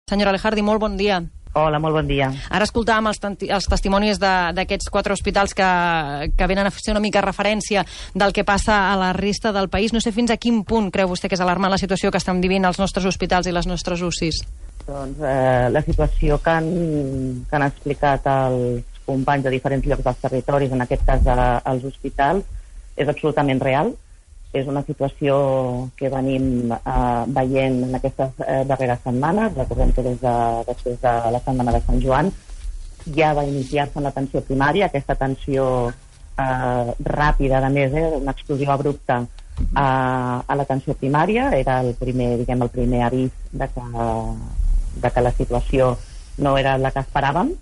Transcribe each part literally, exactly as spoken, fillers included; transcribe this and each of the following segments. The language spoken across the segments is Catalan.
Senyora Lejardi, molt bon dia. Hola, molt bon dia. Ara escoltàvem els, els testimonis d'aquests quatre hospitals que, que venen a fer una mica referència del que passa a la resta del país. No sé fins a quin punt creu vostè que és alarmant la situació que estan vivint els nostres hospitals i les nostres U C Is? Doncs eh, la situació que han, que han explicat els companys de diferents llocs dels territoris, en aquest cas als hospitals, és absolutament real. És una situació que venim eh, veient en aquestes eh, darreres setmanes. Recordem que des de, després de la setmana de Sant Joan ja va iniciar-se en l'atenció primària, aquesta atenció eh, ràpida, a més, eh, una explosió abrupta eh, a l'atenció primària. Era el primer, diguem, el primer avís de que, de que la situació no era la que esperàvem.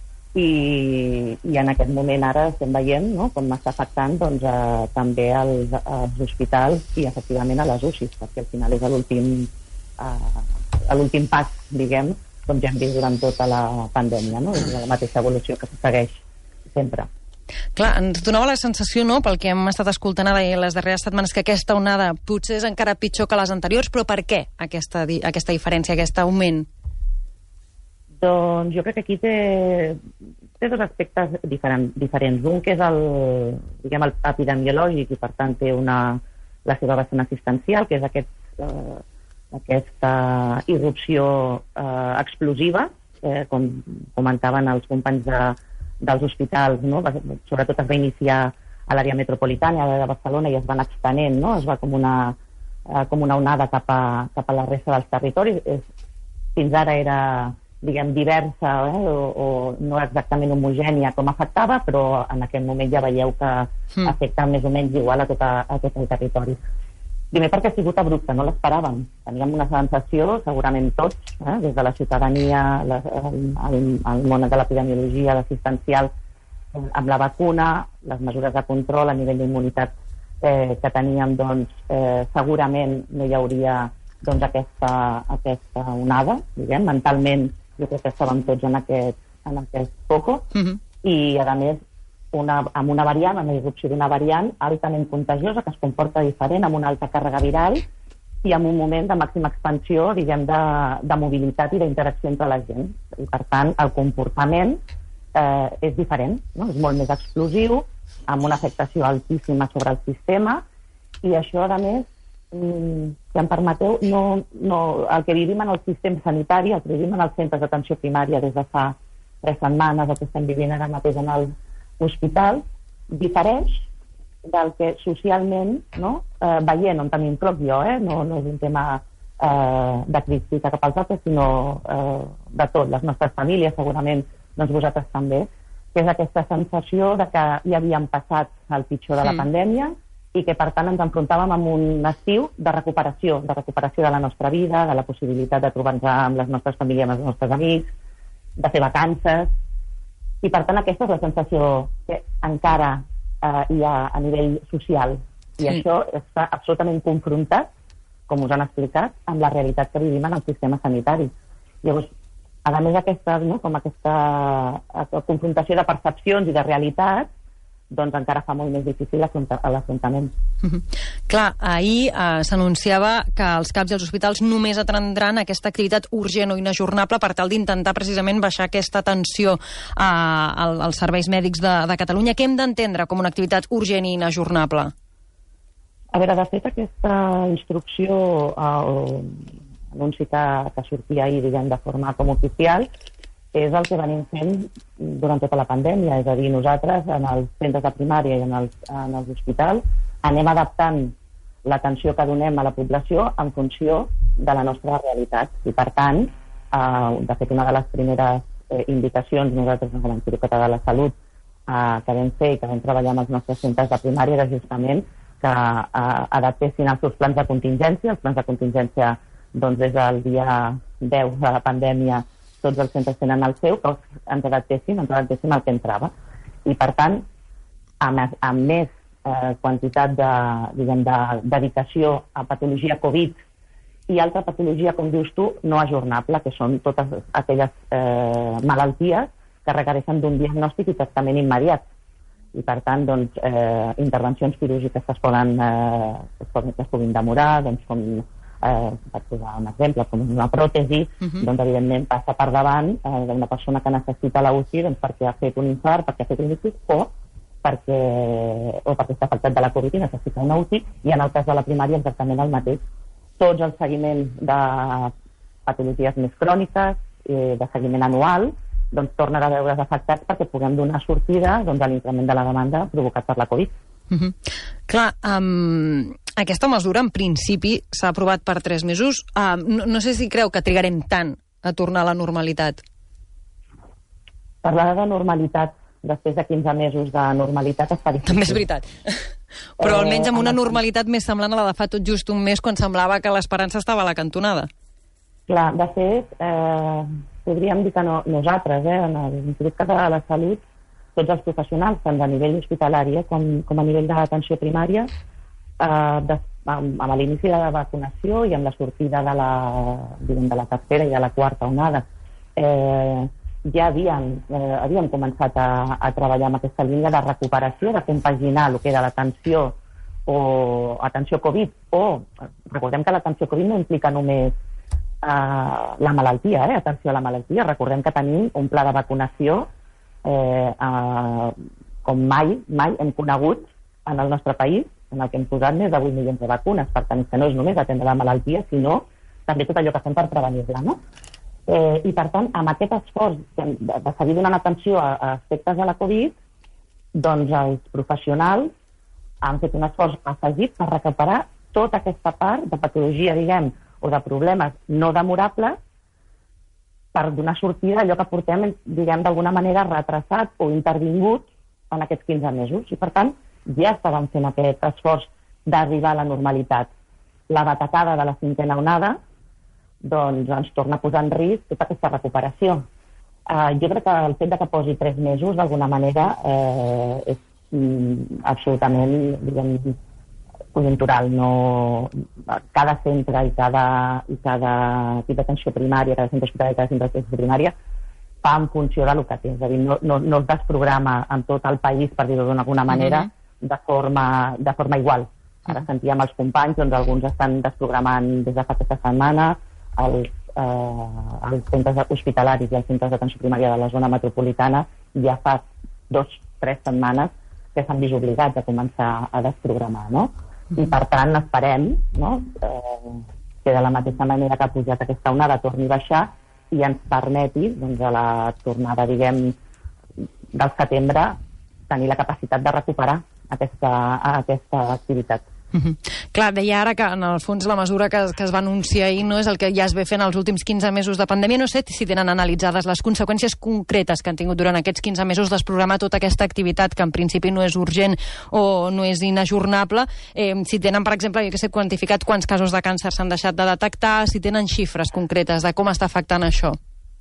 I, i en aquest moment ara estem veient, no?, com està afectant doncs, eh, també als, als hospitals i efectivament a les U C Is, perquè al final és l'últim eh, l'últim pas, diguem, com ja hem vist durant tota la pandèmia, no? És la mateixa evolució que se segueix sempre. Clar, ens donava la sensació, no?, pel que hem estat escoltant ara les darreres setmanes, que aquesta onada potser és encara pitjor que les anteriors, però per què aquesta, aquesta diferència, aquest augment? Doncs jo crec que aquí té, té dos aspectes diferent, diferents. Un que és el, diguem, el epidemiològic i per tant té una, la seva vessant assistencial, que és aquest, eh, aquesta irrupció eh, explosiva, eh, com comentaven els companys de, dels hospitals, no? Sobretot es va iniciar a l'àrea metropolitana de Barcelona i es van extenent, no? Es va com una, eh, com una onada cap a, cap a la resta dels territoris. És, fins ara era, diguem, diversa, eh, o, o no exactament homogènia com afectava, però en aquest moment ja veieu que mm. afecta més o menys igual a, tota, a tot el territori. Primer perquè ha sigut abrupte, no l'esperàvem. Teníem una sensació, segurament tots, eh, des de la ciutadania, la, el, el, el món de l'epidemiologia, l'assistencial, eh, amb la vacuna, les mesures de control a nivell d'immunitat eh, que teníem, doncs, eh, segurament no hi hauria doncs, aquesta, aquesta onada, diguem, mentalment jo crec que estàvem tots en aquest, en aquest foco, uh-huh. i a més una, amb una variant, amb la irrupció d'una variant altament contagiosa que es comporta diferent, amb una alta càrrega viral i amb un moment de màxima expansió, diguem, de, de mobilitat i d'interacció entre la gent. I per tant el comportament eh, és diferent, no? És molt més explosiu, amb una afectació altíssima sobre el sistema, i això a més, si em permeteu, no, no, el que vivim en el sistema sanitari, el que vivim en els centres d'atenció primària des de fa tres setmanes, el que estem vivint ara mateix en l'hospital, difereix del que socialment, no, eh, veient on tenim prop jo, eh, no, no és un tema eh, de crítica cap als altres, sinó eh, de tot, les nostres famílies, segurament, doncs vosaltres també, que és aquesta sensació de que ja havíem passat el pitjor de la mm. pandèmia, i que per tant ens enfrontàvem amb un estiu de recuperació, de recuperació de la nostra vida, de la possibilitat de trobar-nos amb les nostres famílies, amb els nostres amics, de fer vacances, i per tant aquesta és la sensació que encara eh, hi ha a nivell social, i sí. Això està absolutament confrontat, com us han explicat, amb la realitat que vivim en el sistema sanitari. Llavors, a més aquesta, no, com aquesta confrontació de percepcions i de realitat, doncs encara fa molt més difícil l'afrontament. Mm-hmm. Clar, ahir eh, s'anunciava que els CAPs i els hospitals només atendran aquesta activitat urgent o inajornable per tal d'intentar precisament baixar aquesta tensió eh, als serveis mèdics de, de Catalunya. Què hem d'entendre com una activitat urgent i inajornable? A veure, de fet, aquesta instrucció, eh, anunci que, que sortia ahir, diguem, de forma com oficial, és el que venim fent durant tota la pandèmia, és a dir, nosaltres en els centres de primària i en els, en els hospitals anem adaptant l'atenció que donem a la població en funció de la nostra realitat. I per tant, eh, de fet, una de les primeres eh, indicacions nosaltres en l'Institut Català de la Salut eh, que vam fer i que vam treballar amb els nostres centres de primària era justament que eh, adaptessin els seus plans de contingència. Els plans de contingència, doncs, des del dia deu de la pandèmia tots els centres tenen el seu, que ens adaptessin, ens adaptessin el que entrava. I, per tant, amb, amb més eh, quantitat de, diguem, de dedicació a patologia Covid i altra patologia, com dius tu, no ajornable, que són totes aquelles eh, malalties que requereixen d'un diagnòstic i tractament immediat. I, per tant, doncs, eh, intervencions quirúrgiques que es poden, eh, que es, poden, que es puguin demorar, doncs, com eh, per posar un exemple, com una pròtesi, uh-huh. doncs evidentment passa per davant eh, d'una persona que necessita la U C I doncs, perquè ha fet un infart, perquè ha fet un ictus, o perquè, o perquè està afectat de la Covid i necessita una U C I, i en el cas de la primària exactament el mateix. Tots els seguiments de patologies més cròniques, eh, de seguiment anual, doncs tornen a veure's afectats perquè puguem donar sortida doncs, a l'increment de la demanda provocat per la Covid. Uh-huh. Clar, um, aquesta mesura en principi s'ha aprovat per tres mesos. Uh, no, no sé si creu que trigarem tant a tornar a la normalitat. Parlar de normalitat després de quinze mesos de normalitat es fa difícil. També és veritat. Però almenys amb una normalitat més semblant a la de fa tot just un mes, quan semblava que l'esperança estava a la cantonada. Clar, de fet, eh, podríem dir que no, nosaltres, eh, en l'Institut Català de la Salut, tots els professionals, tant a nivell hospitalari eh, com, com a nivell d'atenció primària, eh, de, amb, amb l'inici de la vacunació i amb la sortida de la, diguem, de la tercera i de la quarta onada, eh, ja havíem, eh, havíem començat a, a treballar amb aquesta línia de recuperació, de compaginar el que era l'atenció o atenció Covid, o recordem que l'atenció Covid no implica només Uh, la malaltia, eh? Atenció a la malaltia. Recordem que tenim un pla de vacunació eh, uh, com mai, mai hem conegut en el nostre país, en el que hem posat més de vuit milions de vacunes. Per tant, que no és només atendre la malaltia, sinó també tot allò que fem per prevenir-la, no? Eh, I, per tant, amb aquest esforç de, de seguir donant atenció a, a aspectes de la Covid, doncs els professionals han fet un esforç afegit per recuperar tota aquesta part de patologia, diguem, o de problemes no demorables per donar sortida a allò que portem, diguem, d'alguna manera retrasat o intervingut en aquests quinze mesos. I, per tant, ja estàvem fent aquest esforç d'arribar a la normalitat. La batacada de la cinquena onada doncs, ens torna a posar en risc tota aquesta recuperació. Uh, jo crec que el fet de que posi tres mesos, d'alguna manera, eh, és mm, absolutament, diguem, conjuntural. No, cada centre i cada, i cada equip d'atenció primària, cada centre hospitalari i cada centre d'atenció primària fa en funció del que té. És a dir, no, no, no es desprograma en tot el país, per dir-ho d'alguna manera, mm-hmm. de, forma, de forma igual. Ara sentíem els companys, doncs alguns estan desprogramant des de fa aquesta setmana, els, eh, els centres hospitalaris i els centres d'atenció primària de la zona metropolitana ja fa dos, tres setmanes que s'han vist obligats a començar a desprogramar, no? I, per tant, esperem, no?, eh, que de la mateixa manera que ha pujat aquesta onada torni a baixar i ens permeti, doncs, a la tornada, diguem, del setembre, tenir la capacitat de recuperar aquesta, aquesta activitat. Mm-hmm. Clar, deia ara que en el fons la mesura que, que es va anunciar ahir no és el que ja es ve fent els últims quinze mesos de pandèmia. No sé si tenen analitzades les conseqüències concretes que han tingut durant aquests quinze mesos desprogramar tota aquesta activitat que en principi no és urgent o no és inajornable. Eh, si tenen, per exemple, jo que sé, quantificat quants casos de càncer s'han deixat de detectar, si tenen xifres concretes de com està afectant això.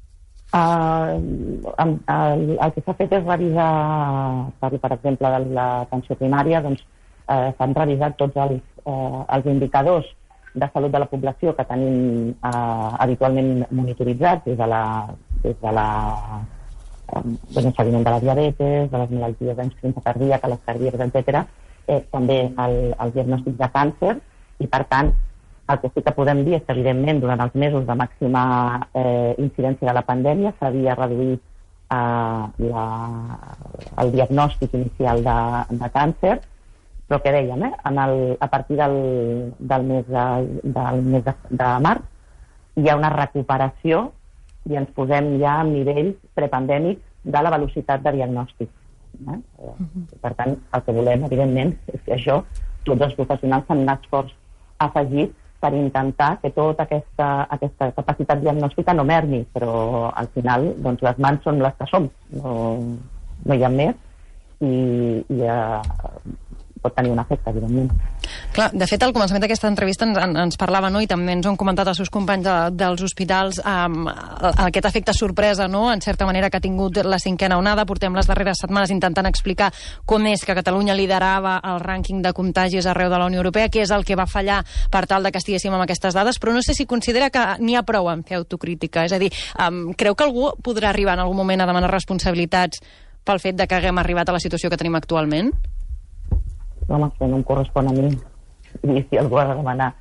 Uh, el, el, el que s'ha fet és revisar, per, per exemple, de l'atenció primària, doncs Eh, s'han revisat tots els, eh, els indicadors de salut de la població que tenim eh, habitualment monitoritzats des de la, des de la eh, del seguiment de la diabetes, de les malalties d'insuficiència cardíaca, les cardíaques, etcètera. Eh, també el, el diagnòstic de càncer, i per tant el que sí que podem dir és que evidentment durant els mesos de màxima eh, incidència de la pandèmia s'havia reduït eh, la, el diagnòstic inicial de, de càncer, però que dèiem, eh, en el, a partir del, del mes, de, del mes de, de març hi ha una recuperació i ens posem ja en nivells prepandèmics de la velocitat de diagnòstic. Eh? Uh-huh. Per tant, el que volem, evidentment, és que això, tots els professionals fan un esforç afegit per intentar que tota aquesta, aquesta capacitat diagnòstica no mermi, però al final doncs, les mans són les que som, no, no hi ha més, i, i eh, pot tenir un efecte, evidentment. Clar, de fet, al començament d'aquesta entrevista ens, ens parlava, no?, i també ens ho han comentat els seus companys de, dels hospitals, um, aquest efecte sorpresa, no?, en certa manera que ha tingut la cinquena onada. Portem les darreres setmanes intentant explicar com és que Catalunya liderava el rànquing de contagis arreu de la Unió Europea, què és el que va fallar per tal de que estiguéssim amb aquestes dades, però no sé si considera que n'hi ha prou en fer autocrítica. És a dir, um, creu que algú podrà arribar en algun moment a demanar responsabilitats pel fet de que haguem arribat a la situació que tenim actualment? Home, això no em correspon a mi. I si algú ha de demanar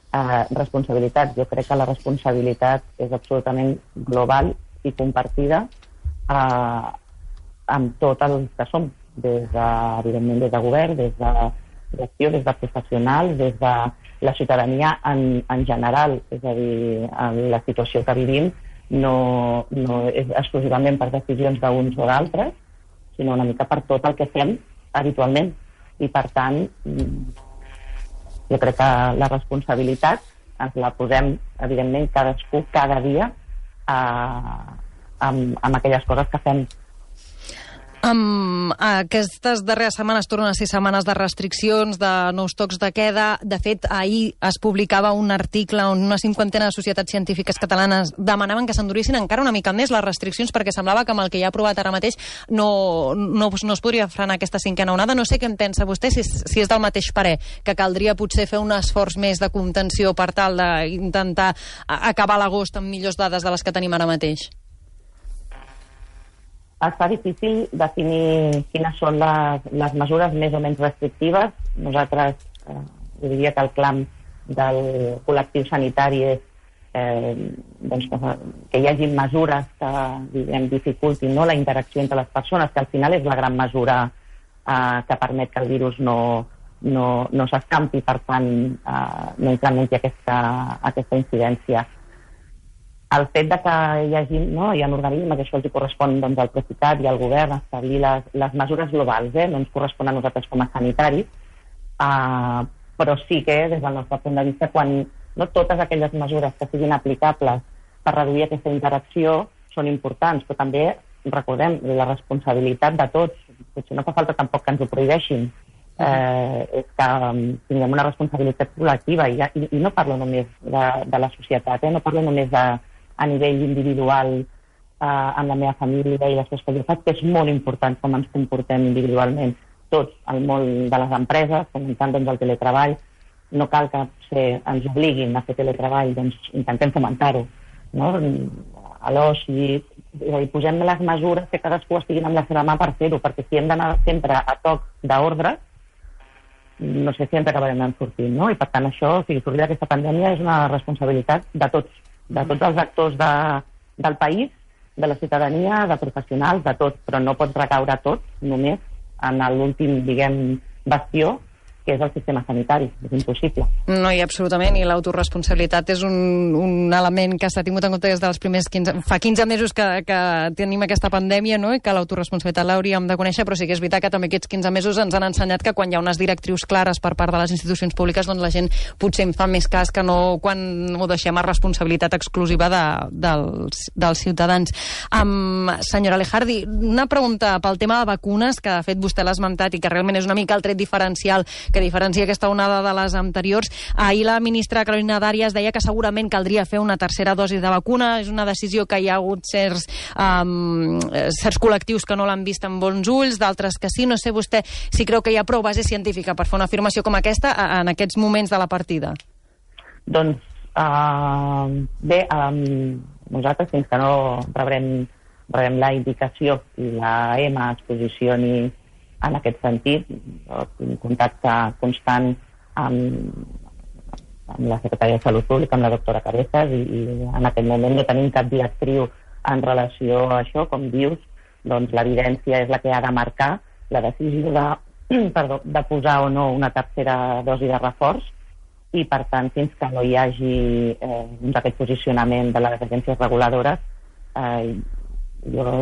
Uh, responsabilitat. Jo crec que la responsabilitat és absolutament global i compartida uh, amb tots els que som, des de, evidentment, des de govern, des de gestió, des de professionals, des de la ciutadania en, en general. És a dir, en la situació que vivim no, no és exclusivament per decisions d'uns o d'altres, sinó una mica per tot el que fem habitualment. I, per tant, jo crec que la responsabilitat ens la posem, evidentment, cadascú, cada dia, eh, amb, amb aquelles coses que fem. Um, aquestes darreres setmanes tornen a ser setmanes de restriccions, de nous tocs de queda. De fet, ahir es publicava un article on una cinquantena de societats científiques catalanes demanaven que s'endurissin encara una mica més les restriccions, perquè semblava que amb el que hi ha aprovat ara mateix no, no, no es podria frenar aquesta cinquena onada. No sé què en pensa vostè, si, si és del mateix parer, que caldria potser fer un esforç més de contenció per tal d'intentar acabar l'agost amb millors dades de les que tenim ara mateix. Es fa difícil definir quines són les, les mesures més o menys restrictives. Nosaltres, eh, jo diria que el clam del col·lectiu sanitari és eh, doncs, que hi hagi mesures que diguem, dificultin, no, la interacció entre les persones, que al final és la gran mesura eh, que permet que el virus no, no, no s'escampi, per tant, eh, no incrementi aquesta, aquesta incidència. El fet de que hi hagi, no, hi ha un organisme que això els correspon doncs, al Procicat i al govern establir les, les mesures globals, eh? No ens correspon a nosaltres com a sanitaris, uh, però sí que des del nostre punt de vista, quan no totes aquelles mesures que siguin aplicables per reduir aquesta interacció són importants, però també recordem la responsabilitat de tots. Potser no fa falta tampoc que ens ho prohibeixin, eh, és que um, tinguem una responsabilitat col·lectiva, i, i, i no parlo només de, de la societat, eh? No parlo només de a nivell individual eh, amb la meva família i les coses que jo faig, que és molt important com ens comportem individualment. Tots, el món de les empreses, comentant doncs, el teletreball, no cal que potser ens obliguin a fer teletreball, doncs intentem fomentar-ho. No? A l'oci, posem les mesures que cadascú estiguin amb la seva mà per fer-ho, perquè si hem d'anar sempre a toc d'ordre, no sé si ens acabarem en sortint, no? I per tant això, o sigui, sortir d'aquesta pandèmia és una responsabilitat de tots, de tots els actors de, del país, de la ciutadania, de professionals, de tot, però no pot recaure tot només en l'últim, diguem, bastió, que és el sistema sanitari. És impossible. No, i absolutament, i l'autoresponsabilitat és un, un element que s'ha tingut en compte des dels primers quinze... Fa quinze mesos que, que tenim aquesta pandèmia, no?, i que l'autoresponsabilitat l'hauríem de conèixer, però sí que és veritat que també aquests quinze mesos ens han ensenyat que quan hi ha unes directrius clares per part de les institucions públiques, doncs la gent potser en fa més cas que no quan ho deixem a responsabilitat exclusiva de, dels, dels ciutadans. Um, senyora Lejardi, una pregunta pel tema de vacunes, que de fet vostè l'ha esmentat i que realment és una mica el tret diferencial que diferencia aquesta onada de les anteriors. Ahir la ministra Carolina Darias deia que segurament caldria fer una tercera dosi de vacuna. És una decisió que hi ha hagut certs, um, certs col·lectius que no l'han vist amb bons ulls, d'altres que sí. No sé vostè si creu que hi ha prou base científica per fer una afirmació com aquesta en aquests moments de la partida. Doncs, uh, bé, um, nosaltres fins que no rebrem, rebrem la indicació i la E M A es posicioni en aquest sentit, en contacte constant amb, amb la secretària de Salut Pública, amb la doctora Cabezas, i, i en aquest moment no tenim cap directriu en relació a això. Com dius, doncs l'evidència és la que ha de marcar la decisió de, perdó, de posar o no una tercera dosi de reforç, i per tant, fins que no hi hagi eh, doncs aquest posicionament de les agències reguladores, eh, jo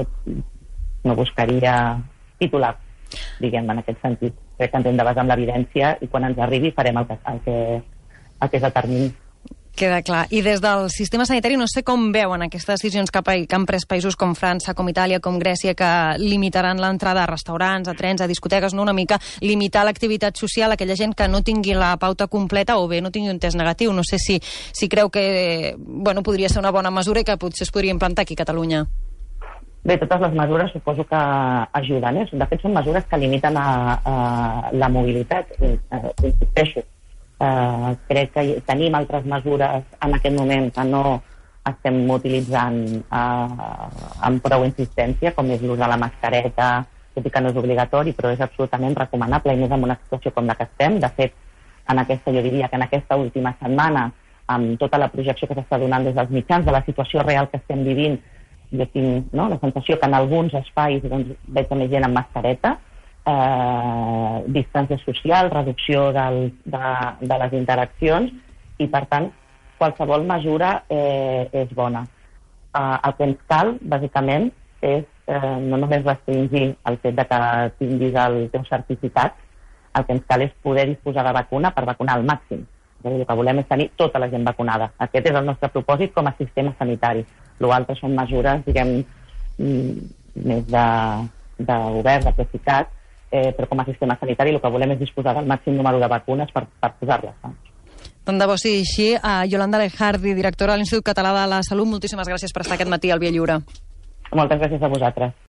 no buscaria titular, diguem, en aquest sentit. Crec que ens hem de basar en l'evidència i quan ens arribi farem el que, el que, el que es determini. Queda clar. I des del sistema sanitari no sé com veuen aquestes decisions que han pres països com França, com Itàlia, com Grècia, que limitaran l'entrada a restaurants, a trens, a discoteques, no? Una mica limitar l'activitat social a aquella gent que no tingui la pauta completa o bé no tingui un test negatiu. No sé si, si creu que bueno, podria ser una bona mesura i que potser es podria implantar aquí a Catalunya. Bé, totes les mesures suposo que ajuden. Eh? De fet, són mesures que limiten a, a la mobilitat. Eh, insisteixo. Eh, crec que tenim altres mesures en aquest moment que no estem utilitzant eh, amb prou insistència, com és l'ús de la mascareta, tot i que no és obligatori, però és absolutament recomanable, i més en una situació com la que estem. De fet, en aquesta, jo diria que en aquesta última setmana, amb tota la projecció que s'està donant des dels mitjans, de la situació real que estem vivint, jo tinc no, la sensació que en alguns espais doncs, veig més gent amb mascareta, eh, distància social, reducció del, de, de les interaccions, i per tant qualsevol mesura eh, és bona. Eh, el que ens cal, bàsicament, és eh, no només restringir el fet de que tinguis el teu certificat, el que ens cal és poder disposar de vacuna per vacunar al màxim. El que volem és tenir tota la gent vacunada. Aquest és el nostre propòsit com a sistema sanitari. L'altre són mesures, diguem, més de, de govern, de precicat, eh, però com a sistema sanitari el que volem és disposar del màxim número de vacunes per, per posar-les. Tant de bo sigui així. Uh, Yolanda Lejardi, directora de l'Institut Català de la Salut, moltíssimes gràcies per estar aquest matí al Via Lliure. Moltes gràcies a vosaltres.